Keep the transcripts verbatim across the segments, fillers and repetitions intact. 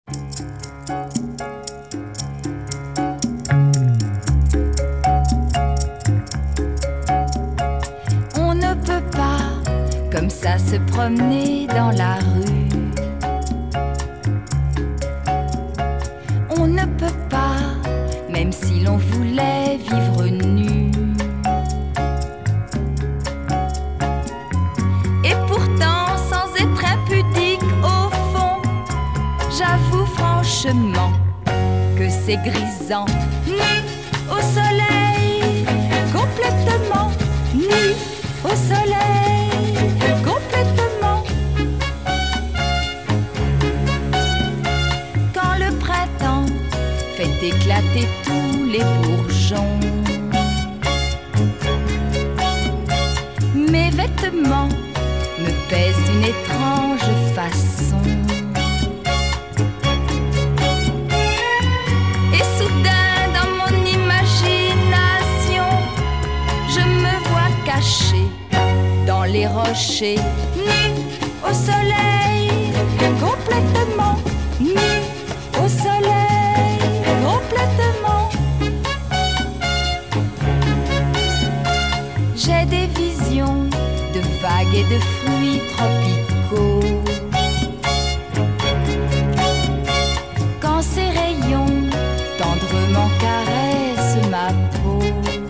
On ne peut pas comme ça se promener dans la rue. On ne peut pas, même si l'on voulait vivre nu. Et pourtant, sans être impudique au fond, j'avoue franchement que c'est grisant. Nu au soleil, complètement nu au soleil, complètement. Quand le printemps fait éclater tous les bourgeons, mes vêtements me pèsent d'une étrange façon. Et soudain, dans mon imagination, je me vois caché dans les rochers, nu au soleil, complètement nu au soleil, complètement. J'ai des visions de vagues et de fruits tropicaux. Quand ces rayons tendrement caressent ma peau,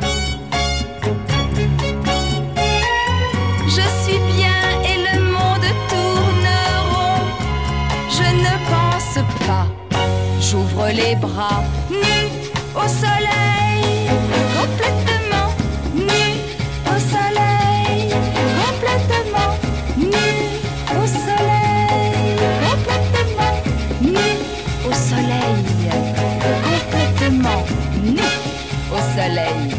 je suis bien et le monde tourne rond. Je ne pense pas, j'ouvre les bras, nu au soleil, complètement nu au soleil, complètement nu au soleil, complètement nu au soleil, complètement nu au soleil.